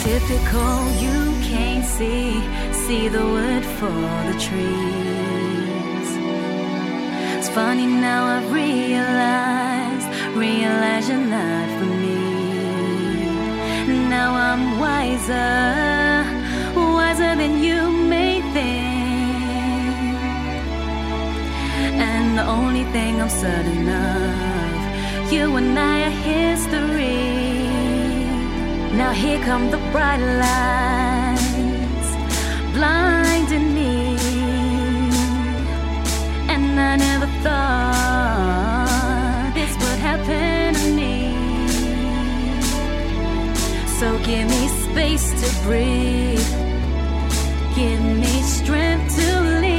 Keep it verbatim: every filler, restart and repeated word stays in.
typical, you can't see, see the wood for the trees. It's funny now I've realized, realized you're not for me. Now I'm wiser, wiser than you may think. And the only thing I'm certain of, you and I are history. Now here come the bright lights, blinding me. And I never thought this would happen to me. So give me space to breathe, give me strength to live.